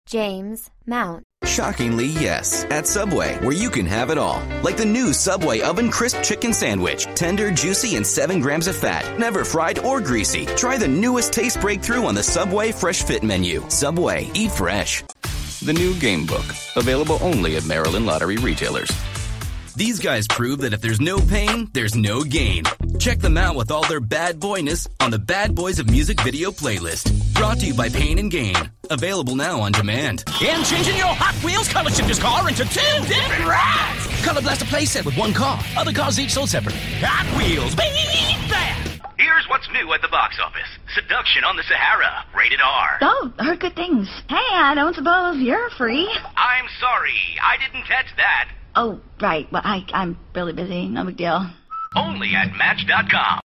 James Mount. Shockingly, yes. At Subway, where you can have it all. Like the new Subway Oven Crisp Chicken Sandwich. Tender, juicy, and 7 grams of fat. Never fried or greasy. Try the newest taste breakthrough on the Subway Fresh Fit menu. Subway, eat fresh. The new Game Book. Available only at Maryland Lottery retailers. These guys prove that if there's no pain, there's no gain. Check them out with all their bad boyness on the Bad Boys of Music video playlist. Brought to you by Pain and Gain. Available now on demand. And changing your Hot Wheels Color Shifters car into 2 different rides. Color Blaster playset with 1 car. Other cars each sold separately. Hot Wheels, baby, that. Here's what's new at the box office. Seduction on the Sahara, rated R. Oh, heard good things. Hey, I don't suppose you're free. I'm sorry, I didn't catch that. Oh, right. Well, I'm really busy. No big deal. Only at Match.com.